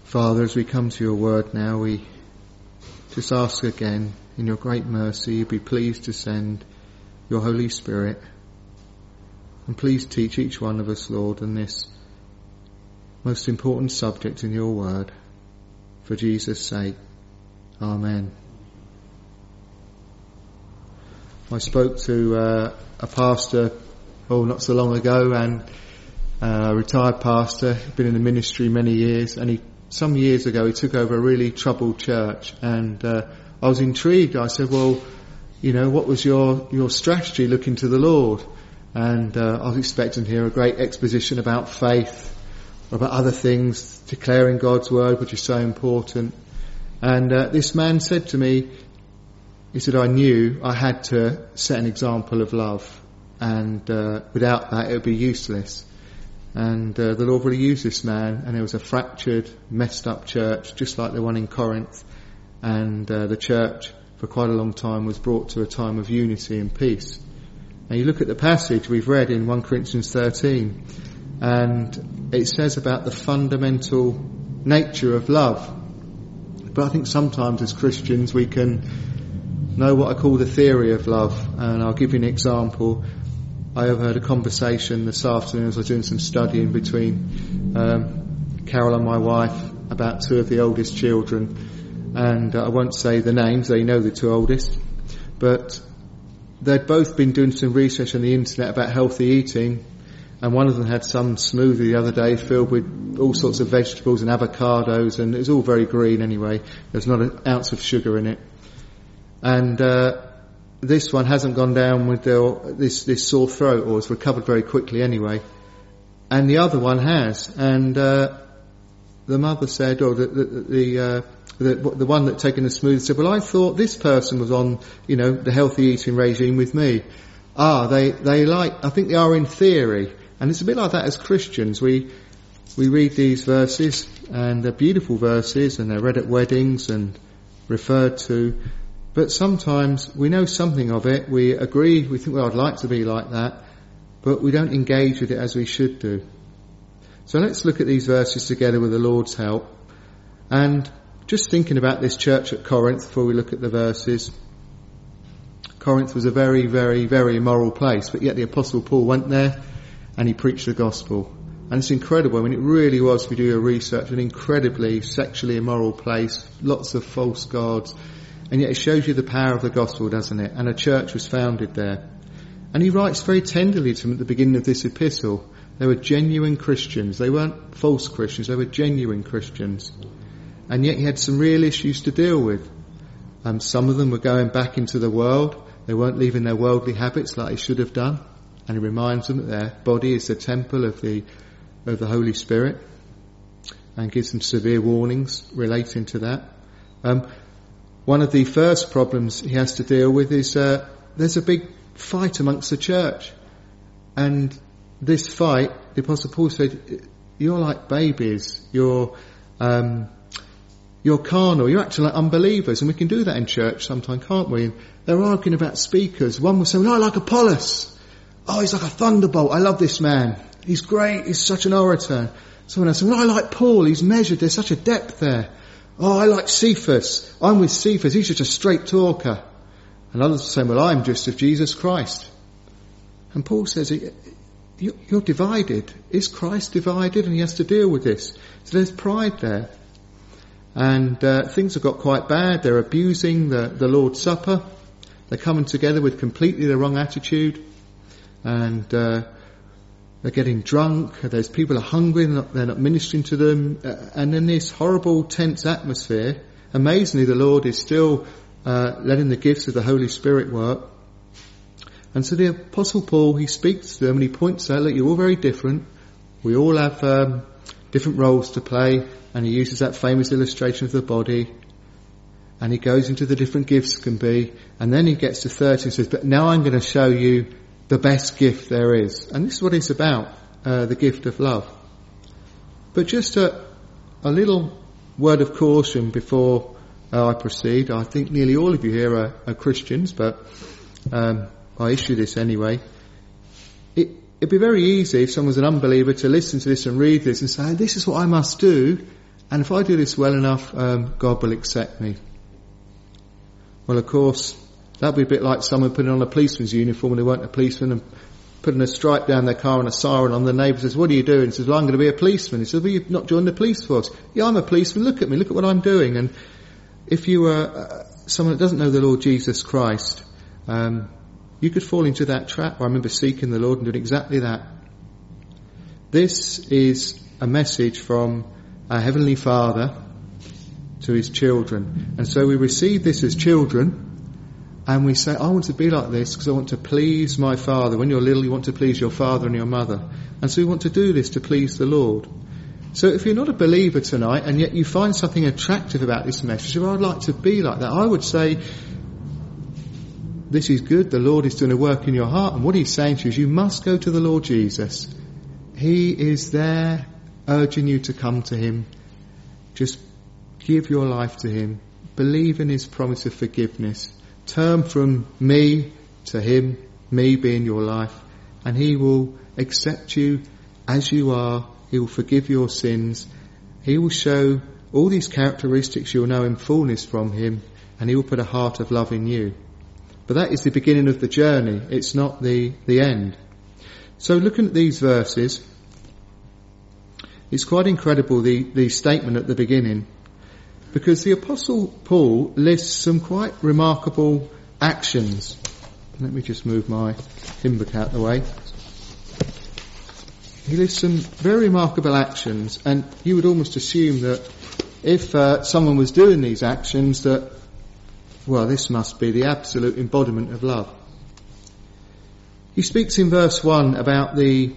Father, as we come to your word now, we just ask again, in your great mercy, you be pleased to send your Holy Spirit. And please teach each one of us, Lord, on this most important subject in your word. For Jesus' sake. Amen. I spoke to a pastor, not so long ago, and a retired pastor, been in the ministry many years, and some years ago he took over a really troubled church, and I was intrigued. I said, well, what was your strategy looking to the Lord? And I was expecting to hear a great exposition about faith, or about other things, declaring God's word, which is so important. And this man said to me, he said, I knew I had to set an example of love, and without that it would be useless. And the Lord really used this man, and it was a fractured, messed up church, just like the one in Corinth. And the church, for quite a long time, was brought to a time of unity and peace. And you look at the passage we've read in 1 Corinthians 13, and it says about the fundamental nature of love. But I think sometimes as Christians we can know what I call the theory of love. And I'll give you an example. I overheard a conversation this afternoon as I was doing some studying between Carol and my wife about two of the oldest children. And I won't say the names, they know the two oldest. But they'd both been doing some research on the internet about healthy eating. And one of them had some smoothie the other day filled with all sorts of vegetables and avocados, and it was all very green anyway. There's not an ounce of sugar in it. And this one hasn't gone down with this sore throat, or has recovered very quickly anyway. And the other one has. And the mother said, the one that taken the smoothie said, well, I thought this person was on, the healthy eating regime with me. I think they are in theory. And it's a bit like that as Christians. We read these verses, and they're beautiful verses, and they're read at weddings and referred to. But sometimes we know something of it, we agree, we think, well, I'd like to be like that, but we don't engage with it as we should do. So let's look at these verses together with the Lord's help. And just thinking about this church at Corinth before we look at the verses. Corinth was a very, very, very immoral place, but yet the Apostle Paul went there and he preached the gospel. And it's incredible. I mean, it really was, if you do your research, an incredibly sexually immoral place, lots of false gods. And yet it shows you the power of the gospel, doesn't it? And a church was founded there. And he writes very tenderly to them at the beginning of this epistle. They were genuine Christians. They weren't false Christians. They were genuine Christians. And yet he had some real issues to deal with. Some of them were going back into the world. They weren't leaving their worldly habits like they should have done. And he reminds them that their body is the temple of the Holy Spirit, and gives them severe warnings relating to that. One of the first problems he has to deal with is there's a big fight amongst the church. And this fight, the Apostle Paul said, you're like babies, you're carnal, you're acting like unbelievers. And we can do that in church sometimes, can't we? And they're arguing about speakers. One was saying, I like Apollos. Oh, he's like a thunderbolt. I love this man. He's great. He's such an orator. Someone else said, I like Paul. He's measured. There's such a depth there. Oh, I like Cephas. I'm with Cephas. He's just a straight talker. And others are saying, well, I'm just of Jesus Christ. And Paul says, you're divided. Is Christ divided? And he has to deal with this. So there's pride there. And things have got quite bad. They're abusing the Lord's Supper. They're coming together with completely the wrong attitude. And they're getting drunk. There's people are hungry. They're not ministering to them. And in this horrible, tense atmosphere, amazingly, the Lord is still letting the gifts of the Holy Spirit work. And so the Apostle Paul, he speaks to them and he points out, look, you're all very different. We all have different roles to play. And he uses that famous illustration of the body. And he goes into the different gifts can be. And then he gets to 30 and says, but now I'm going to show you the best gift there is. And this is what it's about, the gift of love. But just a little word of caution before I proceed. I think nearly all of you here are Christians, but I issue this anyway. It'd be very easy if someone's an unbeliever to listen to this and read this and say, this is what I must do And if I do this well enough, God will accept me. Well, of course, that'd be a bit like someone putting on a policeman's uniform when they weren't a policeman and putting a stripe down their car and a siren on. The neighbour says, "What are you doing?" He says, "Well, I'm going to be a policeman." He says, "Well, you've not joined the police force." "Yeah, I'm a policeman. Look at me. Look at what I'm doing." And if you are someone that doesn't know the Lord Jesus Christ, you could fall into that trap. I remember seeking the Lord and doing exactly that. This is a message from our Heavenly Father to His children. And so we receive this as children, and we say, I want to be like this because I want to please my Father. When you're little, you want to please your father and your mother. And so we want to do this to please the Lord. So if you're not a believer tonight, and yet you find something attractive about this message, well, I'd like to be like that, I would say, this is good. The Lord is doing a work in your heart. And what He's saying to you is you must go to the Lord Jesus. He is there urging you to come to Him. Just give your life to Him. Believe in His promise of forgiveness. Turn from me to Him, me being your life, and He will accept you as you are. He will forgive your sins. He will show all these characteristics you'll know in fullness from Him, and He will put a heart of love in you. But that is the beginning of the journey. It's not the end. So looking at these verses, it's quite incredible, the statement at the beginning, because the Apostle Paul lists some quite remarkable actions. Let me just move my hymn book out of the way. He lists some very remarkable actions, and you would almost assume that if someone was doing these actions, that, well, this must be the absolute embodiment of love. He speaks in verse 1 about the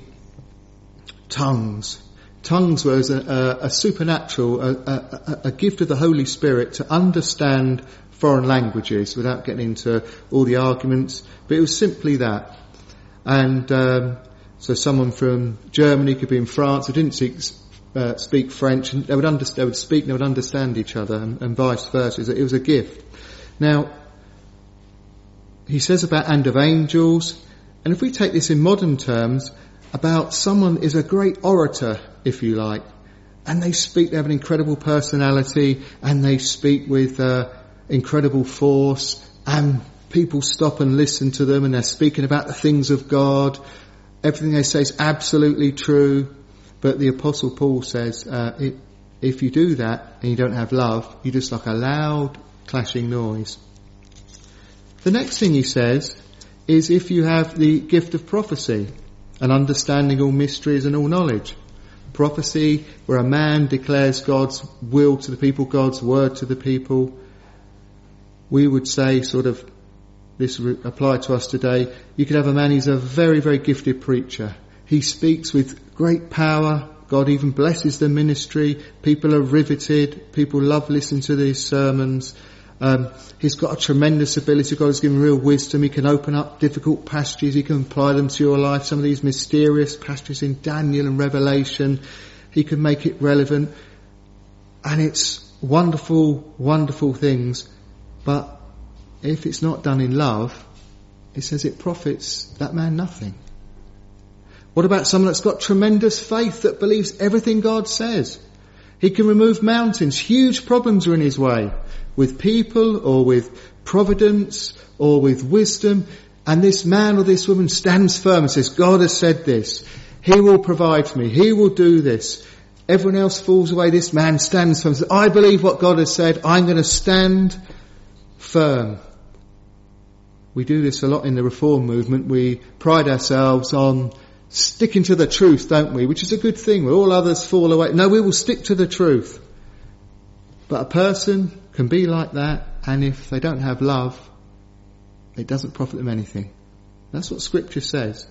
tongues. Tongues was a supernatural, a gift of the Holy Spirit to understand foreign languages without getting into all the arguments, but it was simply that. And so someone from Germany could be in France who didn't speak French, and they would speak and they would understand each other, and vice versa. It was a gift. Now, he says about and of angels, and if we take this in modern terms, about someone is a great orator, if you like, and they have an incredible personality, and they speak with incredible force, and people stop and listen to them, and they're speaking about the things of God. Everything they say is absolutely true. But the Apostle Paul says, if you do that and you don't have love, you're just like a loud clashing noise. The next thing he says is if you have the gift of prophecy and understanding all mysteries and all knowledge. Prophecy, where a man declares God's will to the people, God's word to the people. We would say, sort of, this applied to us today, you could have a man who's a very, very gifted preacher. He speaks with great power. God even blesses the ministry. People are riveted. People love listening to these sermons. He's got a tremendous ability. God has given him real wisdom. He can open up difficult passages. He can apply them to your life. Some of these mysterious passages in Daniel and Revelation, he can make it relevant. And it's wonderful, wonderful things. But if it's not done in love, it says it profits that man nothing. What about someone that's got tremendous faith, that believes everything God says? He can remove mountains. Huge problems are in his way, with people or with providence or with wisdom. And this man or this woman stands firm and says, God has said this. He will provide for me. He will do this. Everyone else falls away. This man stands firm and says, I believe what God has said. I'm going to stand firm. We do this a lot in the Reform movement. We pride ourselves on sticking to the truth, don't we? Which is a good thing, where all others fall away. No, we will stick to the truth. But a person can be like that, and if they don't have love, it doesn't profit them anything. That's what Scripture says.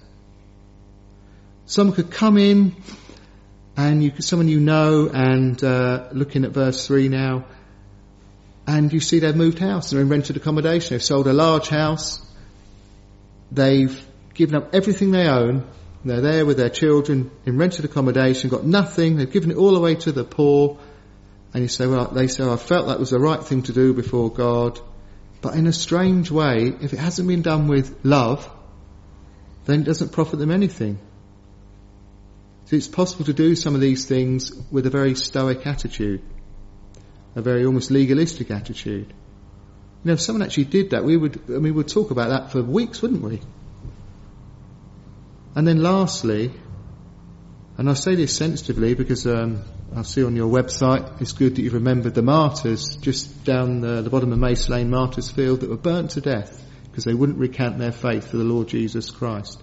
Someone could come in, and someone you know, and looking at verse 3 now, and you see they've moved house, they're in rented accommodation, they've sold a large house, they've given up everything they own, they're there with their children in rented accommodation, got nothing, they've given it all away to the poor, and you say, well, they say, I felt that was the right thing to do before God, but in a strange way, if it hasn't been done with love, then it doesn't profit them anything. So it's possible to do some of these things with a very stoic attitude. a very almost legalistic attitude. You know, if someone actually did that, we'd talk about that for weeks, wouldn't we? And then lastly, and I say this sensitively because I see on your website, it's good that you've remembered the martyrs just down the bottom of Mace Lane Martyrs Field that were burnt to death because they wouldn't recant their faith for the Lord Jesus Christ.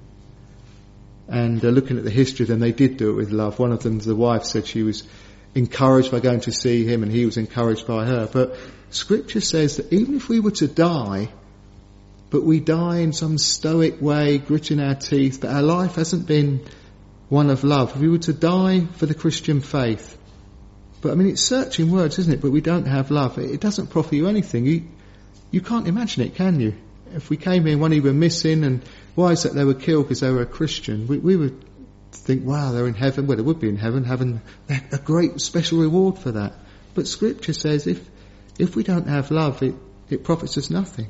And looking at the history of them, they did do it with love. One of them, the wife, said she was encouraged by going to see him and he was encouraged by her. But Scripture says that even if we were to die, but we die in some stoic way, gritting our teeth, but our life hasn't been one of love. If we were to die for the Christian faith, but I mean, it's searching words, isn't it? But we don't have love. It doesn't profit you anything. You can't imagine it, can you? If we came in, one of you were missing, and why is that they were killed because they were a Christian? We would think, wow, they're in heaven. Well, they would be in heaven, having a great special reward for that. But Scripture says if we don't have love, it profits us nothing.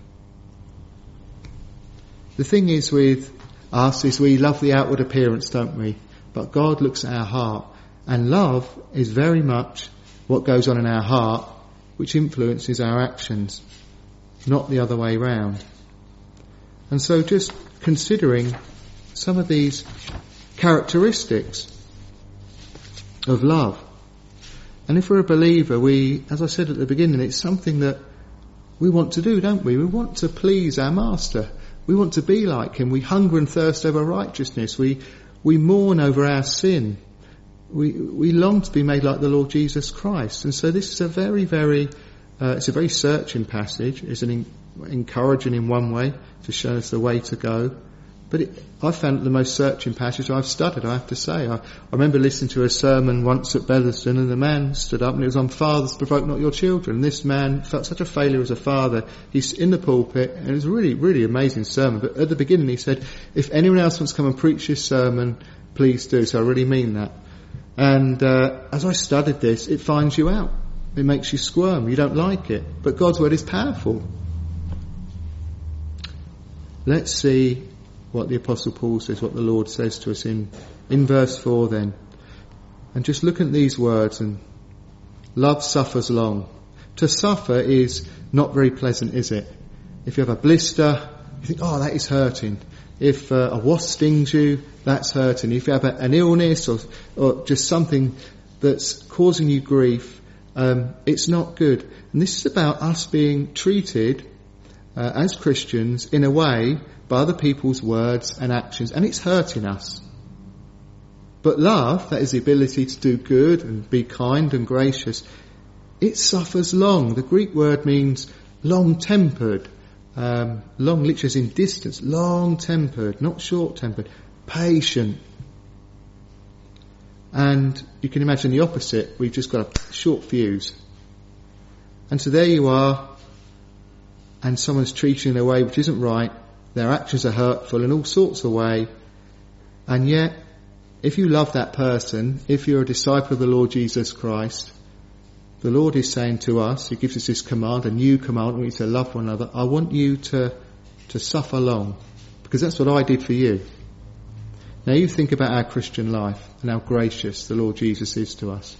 The thing is with us is we love the outward appearance, don't we? But God looks at our heart. And love is very much what goes on in our heart, which influences our actions, not the other way round. And so just considering some of these characteristics of love. And if we're a believer, as I said at the beginning, it's something that we want to do, don't we? We want to please our Master. We want to be like him. We hunger and thirst over righteousness. We mourn over our sin. We long to be made like the Lord Jesus Christ. And so this is a very, very, it's a very searching passage. It's an encouraging in one way to show us the way to go. But I found it the most searching passage I've studied, I have to say. I remember listening to a sermon once at Betherston, and the man stood up and it was on fathers provoke not your children. And this man felt such a failure as a father. He's in the pulpit, and it was a really, really amazing sermon. But at the beginning he said, if anyone else wants to come and preach this sermon, please do. So I really mean that. And as I studied this, it finds you out. It makes you squirm. You don't like it. But God's word is powerful. Let's see what the Apostle Paul says, what the Lord says to us in verse 4 then. And just look at these words, and love suffers long. To suffer is not very pleasant, is it? If you have a blister, you think, oh, that is hurting. If a wasp stings you, that's hurting. If you have an illness or just something that's causing you grief, it's not good. And this is about us being treated as Christians in a way by other people's words and actions, and it's hurting us. But love, that is the ability to do good and be kind and gracious, it suffers long. The Greek word means long-tempered. Long literally is in distance. Long-tempered, not short-tempered. Patient. And you can imagine the opposite. We've just got a short fuse. And so there you are, and someone's treating you in a way which isn't right. Their actions are hurtful in all sorts of ways. And yet, if you love that person, if you're a disciple of the Lord Jesus Christ, the Lord is saying to us, he gives us this command, a new command, we need to love one another. I want you to suffer long, because that's what I did for you. Now you think about our Christian life and how gracious the Lord Jesus is to us.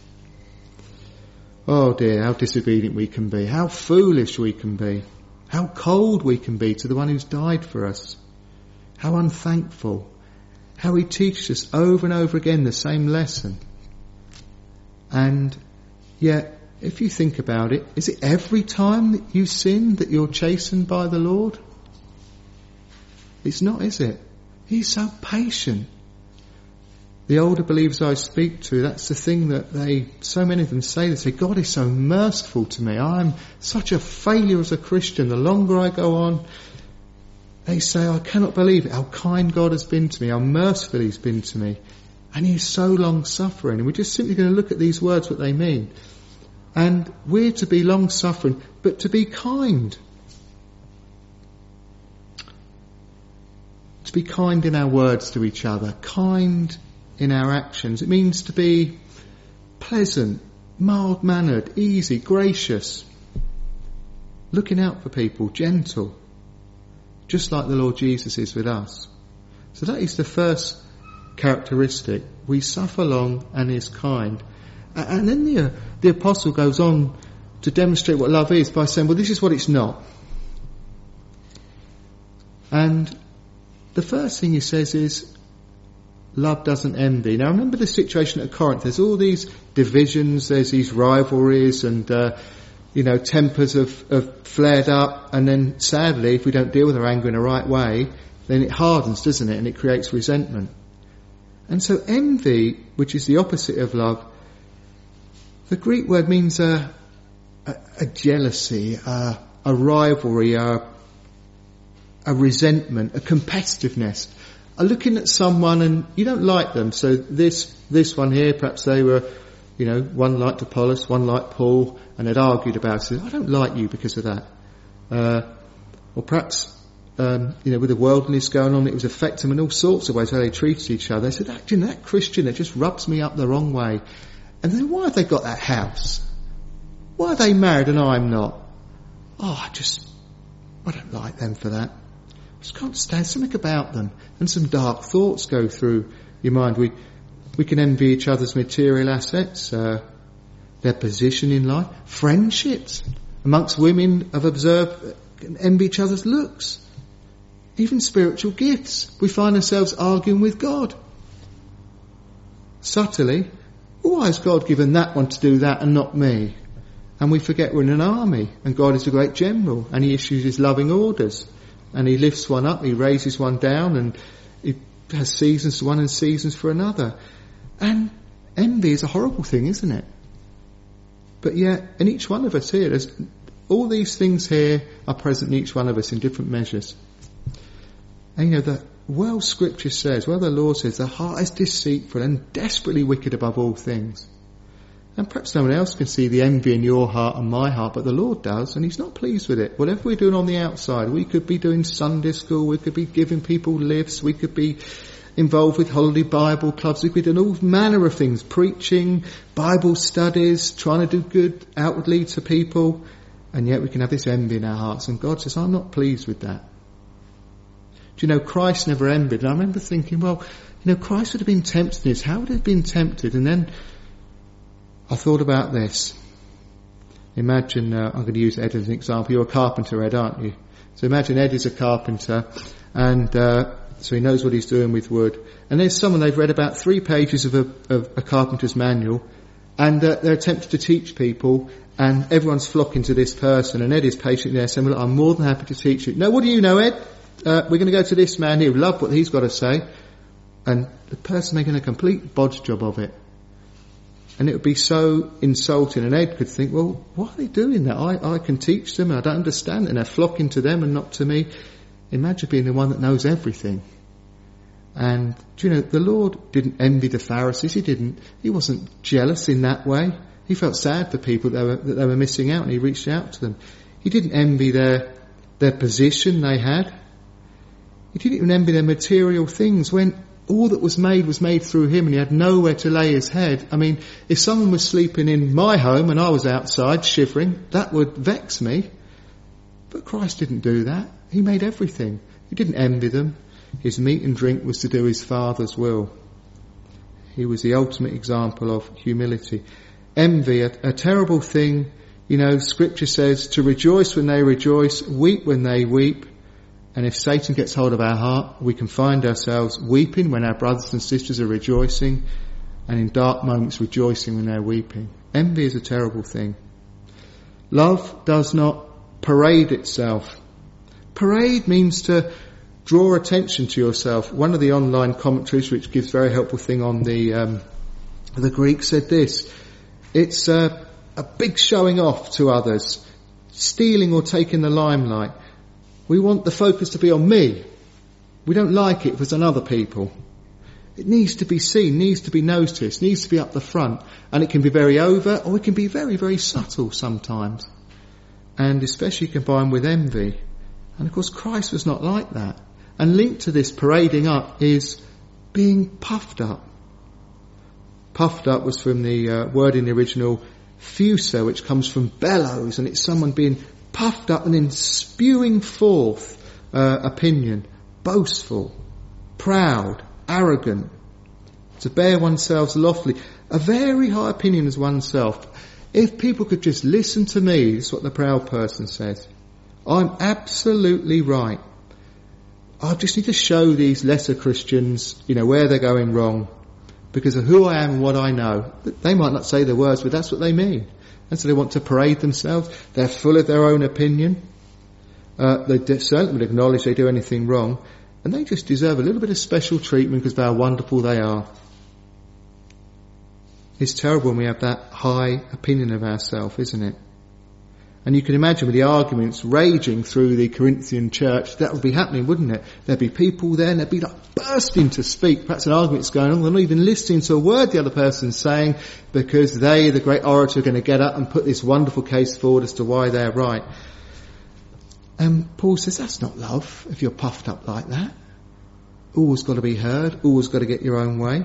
Oh dear, how disobedient we can be, how foolish we can be. How cold we can be to the one who's died for us. How unthankful. How he teaches us over and over again the same lesson. And yet, if you think about it, is it every time that you sin that you're chastened by the Lord? It's not, is it? He's so patient. The older believers I speak to, that's the thing that so many of them say. They say, God is so merciful to me. I'm such a failure as a Christian. The longer I go on, they say, I cannot believe it, how kind God has been to me, how merciful he's been to me. And he's so long suffering. And we're just simply going to look at these words, what they mean. And we're to be long suffering, but to be kind. To be kind in our words to each other, kind in our actions. It means to be pleasant, mild-mannered, easy, gracious, looking out for people, gentle, just like the Lord Jesus is with us. So that is the first characteristic. We suffer long and is kind. And then the apostle goes on to demonstrate what love is by saying, well, this is what it's not. And the first thing he says is, love doesn't envy. Now remember the situation at Corinth. There's all these divisions, there's these rivalries, and tempers have flared up, and then sadly, if we don't deal with our anger in the right way, then it hardens, doesn't it? And it creates resentment. And so envy, which is the opposite of love, the Greek word means a jealousy, a rivalry, a resentment, a competitiveness. Looking at someone and you don't like them. So this one here, perhaps they were, one liked Apollos, one liked Paul, and they'd argued about it. I don't like you because of that. Or perhaps, with the worldliness going on, it was affecting them in all sorts of ways, how they treated each other. They said, that Christian, that just rubs me up the wrong way. And then why have they got that house? Why are they married and I'm not? I don't like them for that. I just can't stand something about them. And some dark thoughts go through your mind. We can envy each other's material assets, their position in life, friendships. Amongst women, I've observed, envy each other's looks. Even spiritual gifts. We find ourselves arguing with God. Subtly, why has God given that one to do that and not me? And we forget we're in an army and God is a great general and he issues his loving orders. And he lifts one up, he raises one down, and he has seasons for one and seasons for another. And envy is a horrible thing, isn't it? But yet, in each one of us here, there's all these things here are present in each one of us in different measures. And Scripture says, the Lord says, the heart is deceitful and desperately wicked above all things. And perhaps no one else can see the envy in your heart and my heart, but the Lord does, and he's not pleased with it. Whatever we're doing on the outside, we could be doing Sunday school, we could be giving people lifts, we could be involved with holiday Bible clubs, we could be doing all manner of things, preaching, Bible studies, trying to do good outwardly to people, and yet we can have this envy in our hearts. And God says, I'm not pleased with that. Do you know, Christ never envied. And I remember thinking, Christ would have been tempted in this. How would he have been tempted? And then I thought about this. Imagine, I'm going to use Ed as an example. You're a carpenter, Ed, aren't you? So imagine Ed is a carpenter, and so he knows what he's doing with wood. And there's someone, they've read about 3 pages of a carpenter's manual, and they're attempting to teach people, and everyone's flocking to this person, and Ed is patiently there saying, I'm more than happy to teach you. No, what do you know, Ed? We're going to go to this man here. We love what he's got to say. And the person making a complete bodge job of it. And it would be so insulting. And Ed could think, why are they doing that? I can teach them and I don't understand it. And they're flocking to them and not to me. Imagine being the one that knows everything. And, the Lord didn't envy the Pharisees. He wasn't jealous in that way. He felt sad for people that they were missing out, and he reached out to them. He didn't envy their position they had. He didn't even envy their material things when all that was made through him, and he had nowhere to lay his head. I mean, if someone was sleeping in my home and I was outside shivering, that would vex me. But Christ didn't do that. He made everything. He didn't envy them. His meat and drink was to do his Father's will. He was the ultimate example of humility. Envy, a terrible thing. Scripture says to rejoice when they rejoice, weep when they weep. And if Satan gets hold of our heart, we can find ourselves weeping when our brothers and sisters are rejoicing, and in dark moments rejoicing when they're weeping. Envy is a terrible thing. Love does not parade itself. Parade means to draw attention to yourself. One of the online commentaries, which gives a very helpful thing on the Greek, said this: it's a big showing off to others, stealing or taking the limelight. We want the focus to be on me. We don't like it if it's on other people. It needs to be seen, needs to be noticed, needs to be up the front. And it can be very over, or it can be very, very subtle sometimes. And especially combined with envy. And of course Christ was not like that. And linked to this parading up is being puffed up. Puffed up was from the word in the original fuso, which comes from bellows, and it's someone being puffed up and then spewing forth opinion, boastful, proud, arrogant, to bear oneself loftily, a very high opinion of oneself. If people could just listen to me, that's what the proud person says. I'm absolutely right. I just need to show these lesser Christians, where they're going wrong because of who I am and what I know. They might not say the words, but that's what they mean. And so they want to parade themselves. They're full of their own opinion. They certainly would acknowledge they do anything wrong. And they just deserve a little bit of special treatment because of how wonderful they are. It's terrible when we have that high opinion of ourselves, isn't it? And you can imagine with the arguments raging through the Corinthian church, that would be happening, wouldn't it? There'd be people there and they'd be like bursting to speak. Perhaps an argument's going on. They're not even listening to a word the other person's saying because they, the great orator, are going to get up and put this wonderful case forward as to why they're right. And Paul says that's not love if you're puffed up like that. Always got to be heard. Always got to get your own way.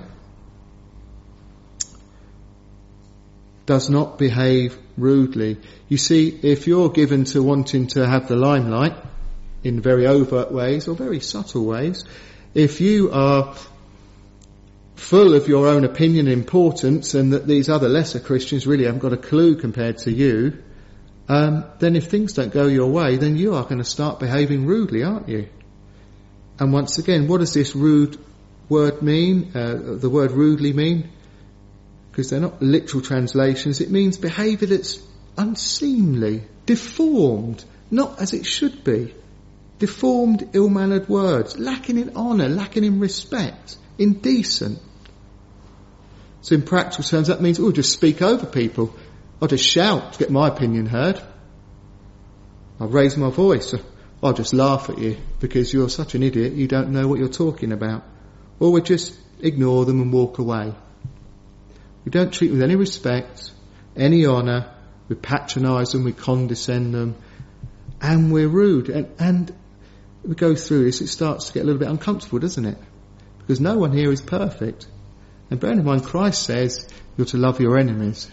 Does not behave rudely. You see, if you're given to wanting to have the limelight in very overt ways or very subtle ways, if you are full of your own opinion and importance and that these other lesser Christians really haven't got a clue compared to you, then if things don't go your way, then you are going to start behaving rudely, aren't you? And once again, what does this rude word mean? The word rudely mean? Because they're not literal translations. It means behaviour that's unseemly, deformed, not as it should be. Deformed, ill-mannered words, lacking in honour, lacking in respect, indecent. So in practical terms, that means, just speak over people. I'll just shout to get my opinion heard. I'll raise my voice. I'll just laugh at you because you're such an idiot, you don't know what you're talking about. Or we just ignore them and walk away. We don't treat them with any respect, any honour. We patronise them, we condescend them, and we're rude. And we go through this, it starts to get a little bit uncomfortable, doesn't it? Because no one here is perfect. And bear in mind, Christ says you're to love your enemies.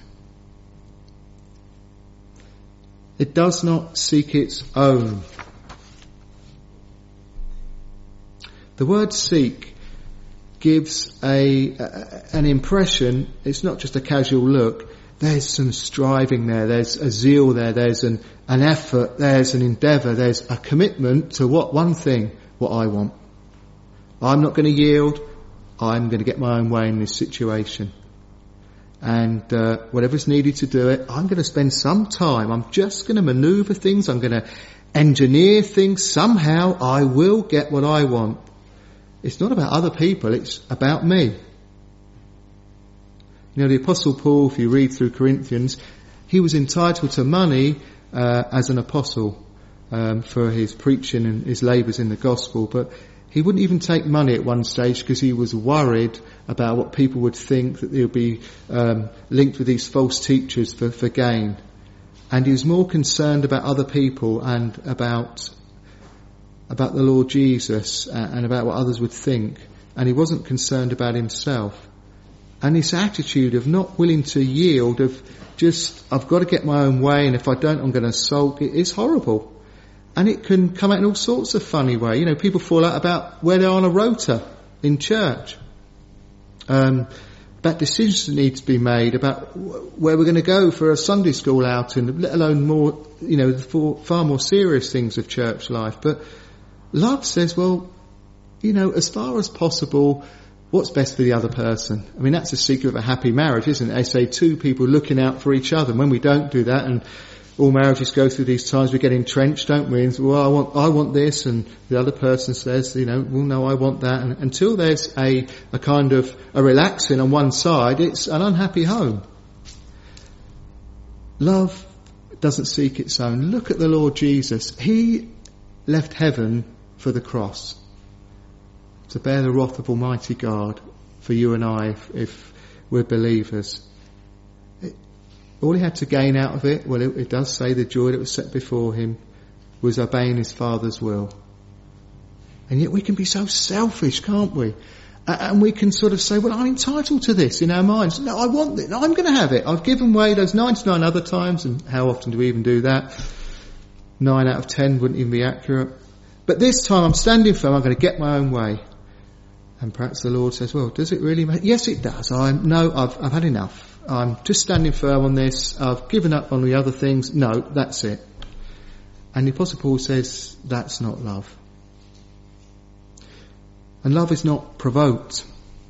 It does not seek its own. The word seek gives an impression. It's not just a casual look. There's some striving there. There's a zeal there. There's an effort. There's an endeavour. There's a commitment to what I want. I'm not going to yield. I'm going to get my own way in this situation. And whatever's needed to do it, I'm going to spend some time. I'm just going to manoeuvre things. I'm going to engineer things. Somehow I will get what I want. It's not about other people, it's about me. The Apostle Paul, if you read through Corinthians, he was entitled to money as an apostle for his preaching and his labours in the gospel, but he wouldn't even take money at one stage because he was worried about what people would think, that he would be linked with these false teachers for gain. And he was more concerned about other people and about the Lord Jesus and about what others would think, and he wasn't concerned about himself. And this attitude of not willing to yield, of just, I've got to get my own way, and if I don't, I'm going to sulk, it is horrible. And it can come out in all sorts of funny ways. People fall out about where they're on a rota in church. About decisions that need to be made, about where we're going to go for a Sunday school outing, let alone more, far more serious things of church life. But love says, as far as possible, what's best for the other person? I mean, that's the secret of a happy marriage, isn't it? They say two people looking out for each other. And when we don't do that, and all marriages go through these times, we get entrenched, don't we? And I want this, and the other person says, no, I want that. And until there's a kind of a relaxing on one side, it's an unhappy home. Love doesn't seek its own. Look at the Lord Jesus. He left heaven for the cross, to bear the wrath of Almighty God for you and I if we're believers. All he had to gain out of it, it does say the joy that was set before him was obeying his Father's will. And yet we can be so selfish, can't we? And we can sort of say, I'm entitled to this in our minds. No, I want it. No, I'm going to have it. I've given way those 99 other times, and how often do we even do that? 9 out of 10 wouldn't even be accurate. But this time I'm standing firm, I'm going to get my own way. And perhaps the Lord says, does it really matter? Yes, it does. I've had enough. I'm just standing firm on this. I've given up on the other things. No, that's it. And the Apostle Paul says that's not love. And love is not provoked.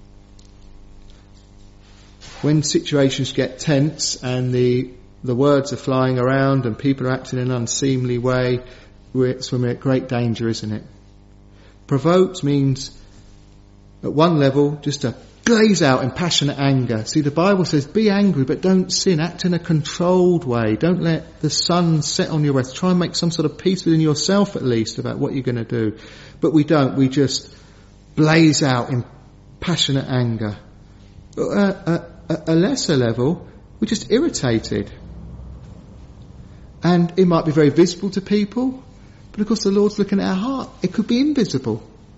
When situations get tense and the words are flying around and people are acting in an unseemly way, it's when we're at great danger, isn't it? Provoked means, at one level, just to blaze out in passionate anger. See, the Bible says, be angry, but don't sin. Act in a controlled way. Don't let the sun set on your wrath. Try and make some sort of peace within yourself, at least, about what you're going to do. But we don't. We just blaze out in passionate anger. At a lesser level, we're just irritated. And it might be very visible to people, but of course the Lord's looking at our heart. It could be invisible.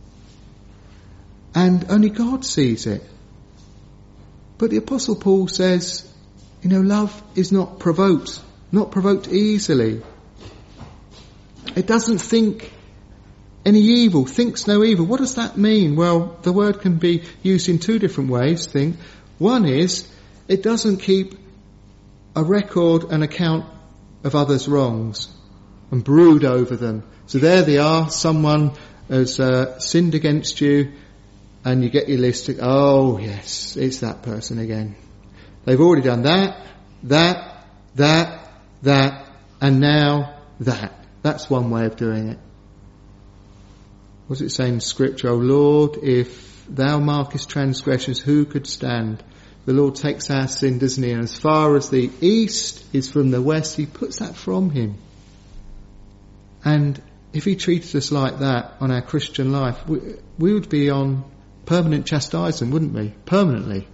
And only God sees it. But the Apostle Paul says, love is not provoked easily. It doesn't think any evil, thinks no evil. What does that mean? Well, the word can be used in two different ways. One is, it doesn't keep a record, an account of others' wrongs and brood over them. So there they are, someone has sinned against you, and you get your list of, oh yes, it's that person again. They've already done that, and now that. That's one way of doing it. What's it say in Scripture? O Lord, if thou markest transgressions, who could stand? The Lord takes our sin, doesn't he? And as far as the east is from the west, he puts that from him. And if he treated us like that on our Christian life, we would be on permanent chastisement, wouldn't we? Permanently.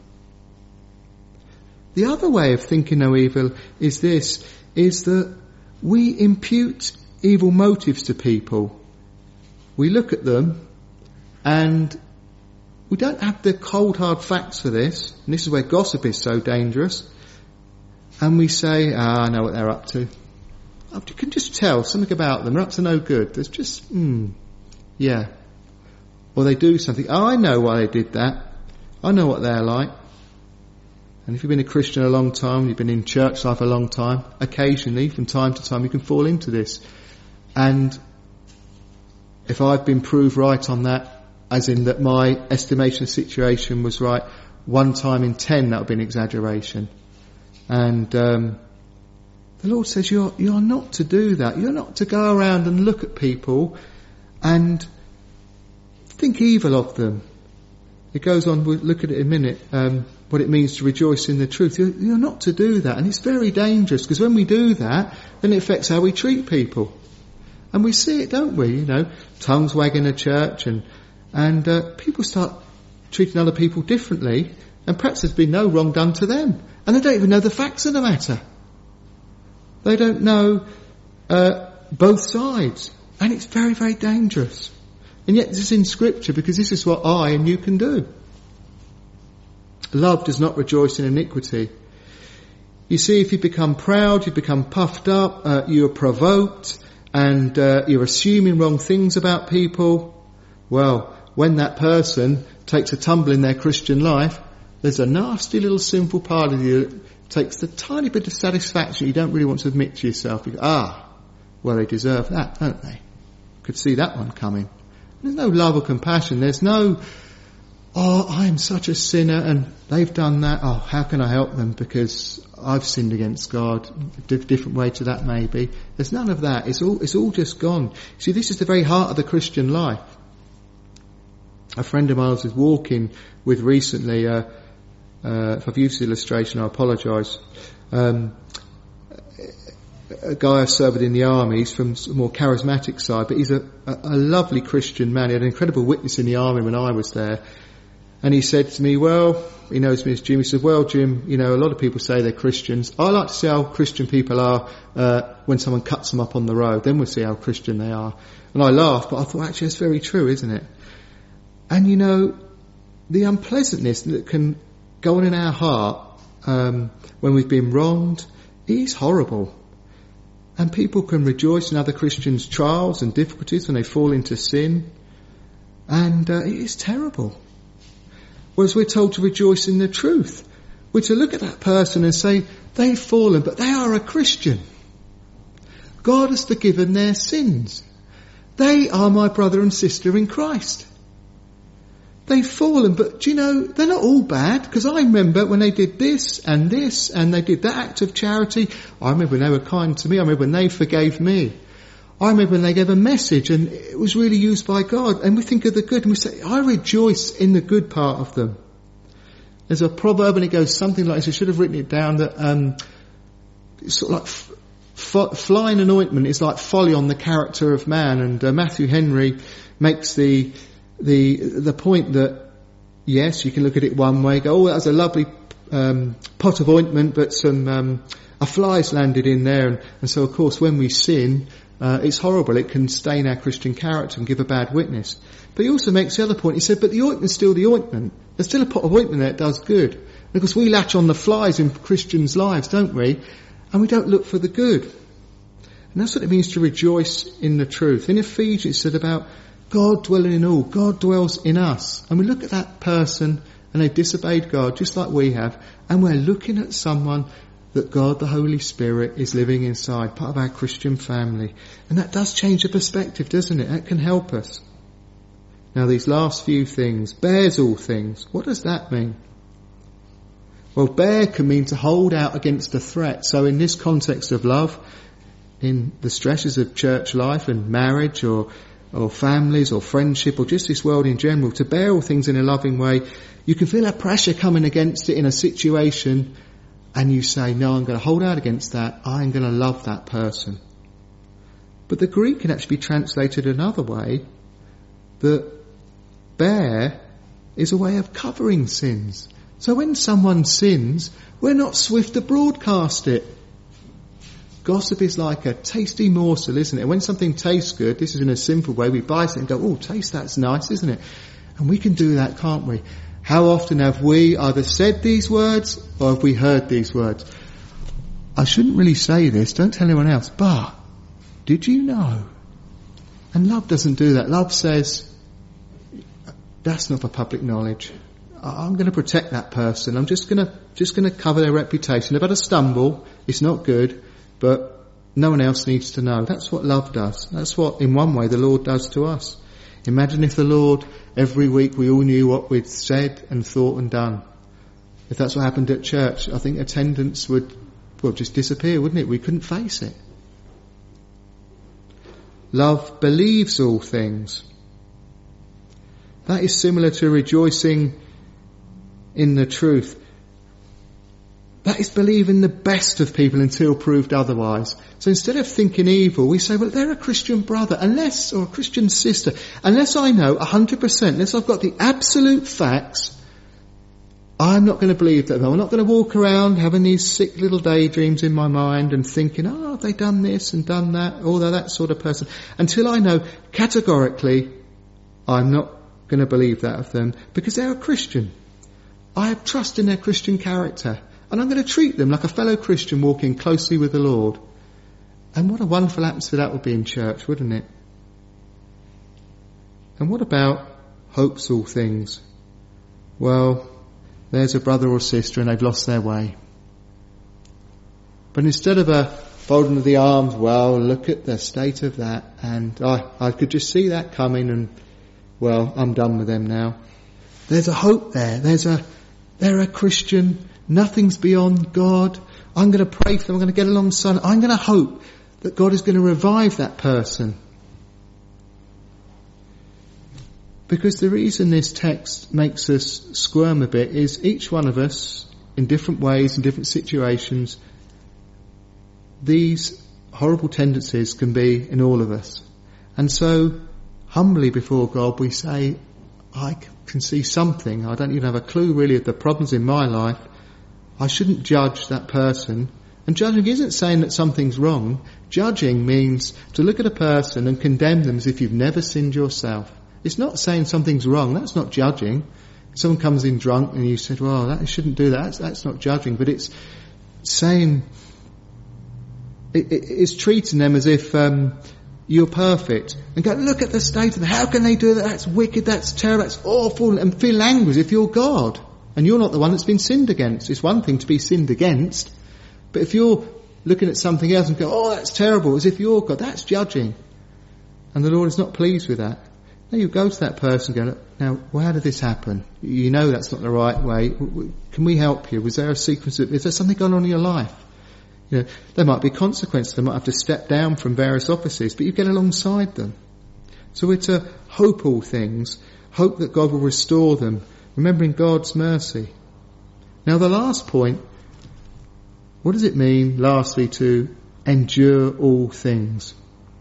The other way of thinking no evil is that we impute evil motives to people. We look at them and we don't have the cold hard facts for this, and this is where gossip is so dangerous, and we say, I know what they're up to. You can just tell something about them, they're up to no good. There's just, yeah. Or they do something, I know why they did that. I know what they're like. And if you've been a Christian a long time, you've been in church life a long time, occasionally, from time to time, you can fall into this. And if I've been proved right on that, as in that my estimation of the situation was right, 1 time in 10 that would be an exaggeration. And the Lord says you're not to do that. You're not to go around and look at people and think evil of them. It goes on, we'll look at it in a minute, what it means to rejoice in the truth. You're not to do that, and it's very dangerous, because when we do that, then it affects how we treat people. And we see it, don't we? Tongues wagging a church, and people start treating other people differently, and perhaps there's been no wrong done to them, and they don't even know the facts of the matter. They don't know both sides, and it's very, very dangerous. And yet this is in Scripture, because this is what I and you can do. Love does not rejoice in iniquity. You see, if you become proud, you become puffed up, you're provoked, and you're assuming wrong things about people, well, when that person takes a tumble in their Christian life, there's a nasty little sinful part of you that takes the tiny bit of satisfaction you don't really want to admit to yourself. You go, well, they deserve that, don't they? Could see that one coming. There's no love or compassion. There's no, I am such a sinner and they've done that. How can I help them because I've sinned against God? A different way to that maybe. There's none of that. It's all just gone. See, this is the very heart of the Christian life. A friend of mine I was walking with recently, if I've used the illustration, I apologise. A guy I served with in the army, he's from a more charismatic side, but he's a lovely Christian man. He had an incredible witness in the army when I was there. And he said to me, well, he knows me as Jim, he said, well, Jim, a lot of people say they're Christians. I like to see how Christian people are when someone cuts them up on the road. Then we'll see how Christian they are. And I laughed, but I thought, actually, that's very true, isn't it? And the unpleasantness that can go on in our heart when we've been wronged is horrible. And people can rejoice in other Christians' trials and difficulties when they fall into sin. And it is terrible. Whereas we're told to rejoice in the truth. we're to look at that person and say, they've fallen, but they are a Christian. God has forgiven their sins. They are my brother and sister in Christ. They've fallen, but do you know, they're not all bad, because I remember when they did this, and they did that act of charity. I remember when they were kind to me. I remember when they forgave me. I remember when they gave a message and it was really used by God. And we think of the good and we say, I rejoice in the good part of them. There's a proverb and it goes something like this. I should have written it down, that it's sort of like fly in an ointment is like folly on the character of man. And Matthew Henry makes the point that, yes, you can look at it one way, go, oh, that was a lovely pot of ointment, but a fly's landed in there. And so, of course, when we sin, it's horrible. It can stain our Christian character and give a bad witness. But he also makes the other point. He said, but the ointment's still the ointment. There's still a pot of ointment there that does good. Because we latch on the flies in Christians' lives, don't we? And we don't look for the good. And that's what it means to rejoice in the truth. In Ephesians it said about God dwelling in all. God dwells in us. And we look at that person and they've disobeyed God just like we have. And we're looking at someone that God, the Holy Spirit, is living inside, part of our Christian family. And that does change the perspective, doesn't it? That can help us. Now these last few things, bears all things. What does that mean? Well, bear can mean to hold out against a threat. So in this context of love, in the stresses of church life and marriage or families or friendship or just this world in general, to bear all things in a loving way, you can feel a pressure coming against it in a situation and you say, no, I'm going to hold out against that. I'm going to love that person. But the Greek can actually be translated another way, that bear is a way of covering sins. So when someone sins, we're not swift to broadcast it. Gossip is like a tasty morsel, isn't it? When something tastes good, this is in a simple way, we buy it and go, oh, taste, that's nice, isn't it? And we can do that, can't we? How often have we either said these words or have we heard these words? I shouldn't really say this, don't tell anyone else, but did you know? And love doesn't do that. Love says, that's not for public knowledge. I'm going to protect that person. I'm just going to cover their reputation. They've had a stumble. It's not good, but no one else needs to know. That's what love does. That's what, in one way, the Lord does to us. Imagine if the Lord, every week we all knew what we'd said and thought and done. If that's what happened at church, I think attendance would, just disappear, wouldn't it? We couldn't face it. Love believes all things. That is similar to rejoicing in the truth. That is believing the best of people until proved otherwise. So instead of thinking evil, we say, well, they're a Christian brother, or a Christian sister. Unless I know 100%, unless I've got the absolute facts, I'm not going to believe that. I'm not going to walk around having these sick little daydreams in my mind and thinking, oh, have they done this and done that? Oh, they're that sort of person. Until I know categorically, I'm not going to believe that of them because they're a Christian. I have trust in their Christian character. And I'm going to treat them like a fellow Christian walking closely with the Lord. And what a wonderful atmosphere that would be in church, wouldn't it? And what about hopes all things? Well, there's a brother or sister and they've lost their way. But instead of a folding of the arms, well, look at the state of that. And I could just see that coming and, well, I'm done with them now. There's a hope there. They're a Christian. Nothing's beyond God. I'm going to pray for them. I'm going to get alongside. I'm going to hope that God is going to revive that person. Because the reason this text makes us squirm a bit is each one of us, in different ways, in different situations, these horrible tendencies can be in all of us. And so, humbly before God, we say, I can see something. I don't even have a clue really of the problems in my life. I shouldn't judge that person. And judging isn't saying that something's wrong. Judging means to look at a person and condemn them as if you've never sinned yourself. It's not saying something's wrong. That's not judging. If someone comes in drunk and you said, well, that shouldn't do that. That's not judging. But it's saying, it's treating them as if you're perfect. And go, look at the state of them. How can they do that? That's wicked. That's terrible. That's awful. And feel angry as if you're God. And you're not the one that's been sinned against. It's one thing to be sinned against, but if you're looking at something else and go, oh, that's terrible, as if you're God, that's judging. And the Lord is not pleased with that. No, you go to that person and go, now, well, how did this happen? You know that's not the right way. Can we help you? Was there a sequence is there something going on in your life? You know, there might be consequences. They might have to step down from various offices, but you get alongside them. So we're to hope all things, hope that God will restore them, remembering God's mercy. Now the last point, what does it mean, lastly, to endure all things?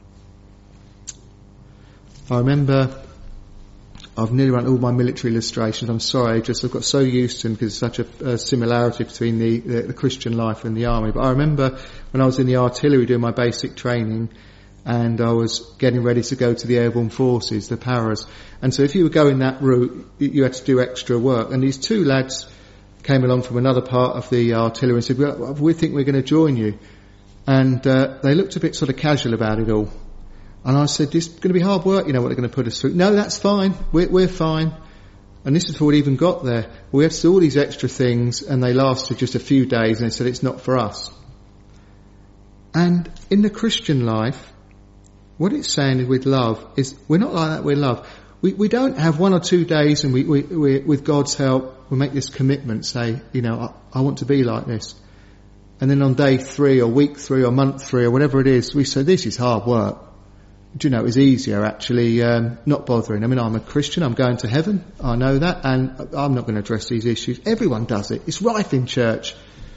I remember I've nearly run all my military illustrations. I'm sorry, I've got so used to them because there's such a similarity between the Christian life and the army. But I remember when I was in the artillery doing my basic training, and I was getting ready to go to the airborne forces, the paras. And so if you were going that route, you had to do extra work. And these two lads came along from another part of the artillery and said, well, we think we're going to join you. And they looked a bit sort of casual about it all. And I said, this is going to be hard work, you know what they're going to put us through. No, that's fine. We're fine. And this is before we even got there. We had to do all these extra things, and they lasted just a few days, and they said, it's not for us. And in the Christian life, what it's saying with love is, we're not like that with love. We don't have 1 or 2 days and we with God's help, we make this commitment, say, you know, I want to be like this. And then on day 3 or week 3 or month 3 or whatever it is, we say, this is hard work. Do you know, it's easier actually not bothering. I mean, I'm a Christian, I'm going to heaven, I know that, and I'm not going to address these issues. Everyone does it. It's rife in church.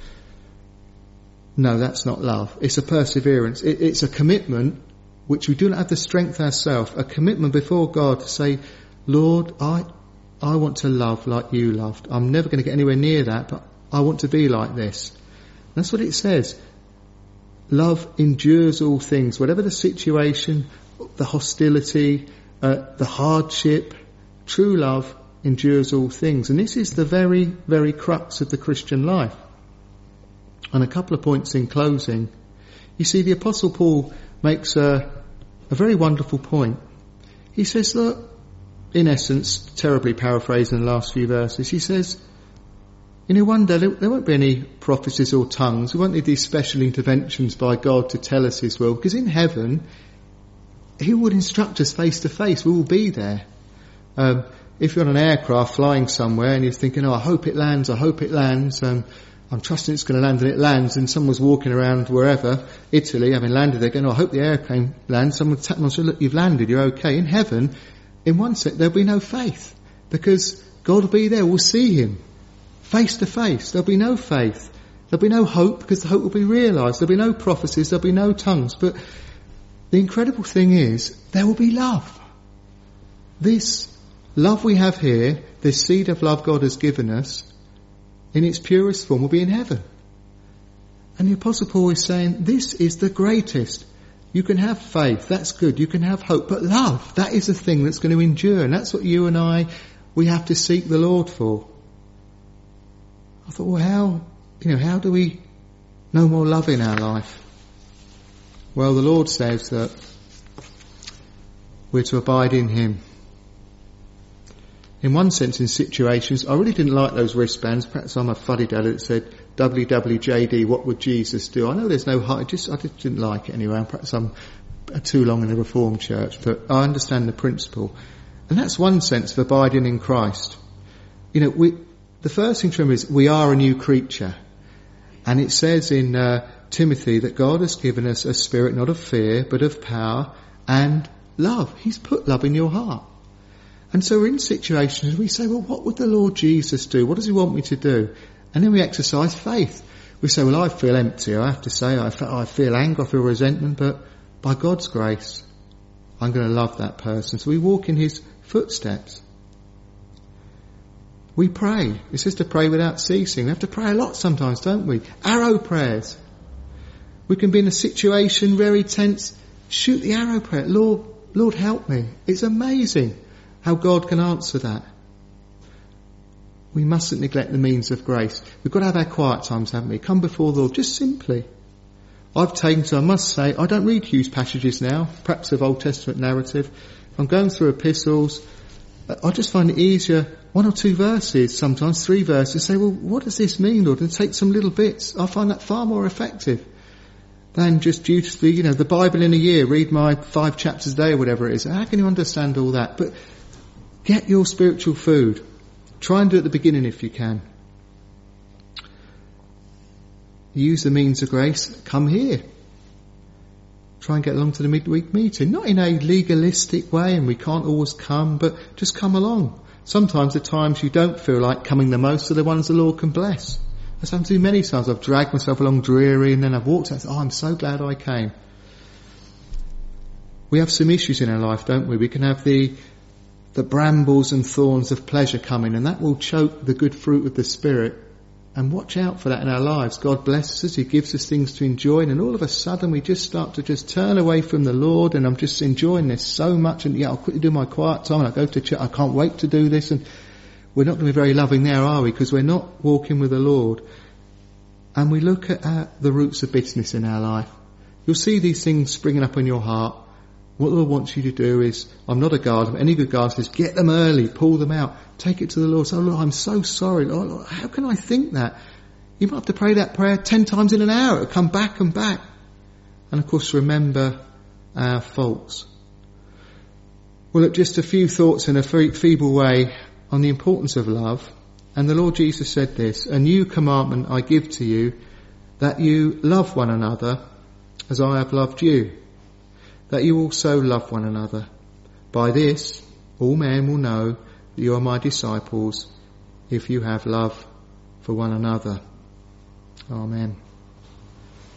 No, that's not love. It's a perseverance. It's a commitment which we do not have the strength ourselves. A commitment before God to say, Lord, I want to love like you loved. I'm never going to get anywhere near that, but I want to be like this. And that's what it says. Love endures all things, whatever the situation, the hostility, the hardship. True love endures all things. And this is the very, very crux of the Christian life. And a couple of points in closing. You see, the Apostle Paul makes a very wonderful point. He says, look, in essence, terribly paraphrasing the last few verses, he says, you know, one day there won't be any prophecies or tongues. We won't need these special interventions by God to tell us his will, because in heaven, he would instruct us face to face. We will be there. If you're on an aircraft flying somewhere and you're thinking, I hope it lands, I'm trusting it's going to land, and it lands, and someone's walking around wherever, Italy, having landed there, going, I hope the airplane lands. Someone tap them on, say, look, you've landed, you're okay. In heaven, in one sense, there'll be no faith, because God will be there, we'll see him face to face. There'll be no faith. There'll be no hope, because the hope will be realised. There'll be no prophecies, there'll be no tongues. But the incredible thing is, there will be love. This love we have here, this seed of love God has given us, in its purest form, will be in heaven. And the Apostle Paul is saying, this is the greatest. You can have faith, that's good, you can have hope, but love, that is the thing that's going to endure, and that's what you and I, we have to seek the Lord for. I thought, well, how do we know more love in our life? Well, the Lord says that we're to abide in him. In one sense, in situations, I really didn't like those wristbands. Perhaps I'm a fuddy-duddy that said, WWJD, what would Jesus do? I know there's no height, I just didn't like it anyway. Perhaps I'm too long in a Reformed church, but I understand the principle. And that's one sense of abiding in Christ. The first thing to remember is we are a new creature. And it says in Timothy that God has given us a spirit not of fear, but of power and love. He's put love in your heart. And so we're in situations we say, well, what would the Lord Jesus do? What does he want me to do? And then we exercise faith. We say, well, I feel empty. I have to say, I feel anger, I feel resentment, but by God's grace, I'm going to love that person. So we walk in his footsteps. We pray. It says to pray without ceasing. We have to pray a lot sometimes, don't we? Arrow prayers. We can be in a situation very tense. Shoot the arrow prayer. Lord, help me. It's amazing how God can answer that. We mustn't neglect the means of grace. We've got to have our quiet times, haven't we? Come before the Lord, just simply. I must say, I don't read huge passages now, perhaps of Old Testament narrative. I'm going through epistles. I just find it easier 1 or 2 verses, sometimes 3 verses, say, well, what does this mean, Lord? And take some little bits. I find that far more effective than just dutifully, the Bible in a year, read my 5 chapters a day or whatever it is. How can you understand all that? But get your spiritual food. Try and do it at the beginning if you can. Use the means of grace. Come here. Try and get along to the midweek meeting. Not in a legalistic way and we can't always come, but just come along. Sometimes the times you don't feel like coming the most are the ones the Lord can bless. That's happened to me many times. I've dragged myself along dreary and then I've walked out and said, I'm so glad I came. We have some issues in our life, don't we? We can have the brambles and thorns of pleasure coming, and that will choke the good fruit of the Spirit. And watch out for that in our lives. God blesses us, He gives us things to enjoy, and all of a sudden we just start to just turn away from the Lord, and I'm just enjoying this so much, and I'll quickly do my quiet time, and I go to church, I can't wait to do this, and we're not going to be very loving there, are we? Because we're not walking with the Lord. And we look at the roots of bitterness in our life. You'll see these things springing up in your heart. What the Lord wants you to do is, I'm not a gardener, any good gardener says, get them early, pull them out, take it to the Lord. So, Lord, I'm so sorry. Lord, how can I think that? You might have to pray that prayer 10 times in an hour. It'll come back and back. And of course, remember our faults. Well, look, just a few thoughts in a feeble way on the importance of love. And the Lord Jesus said this, a new commandment I give to you, that you love one another as I have loved you. That you also love one another. By this, all men will know that you are my disciples, if you have love for one another. Amen.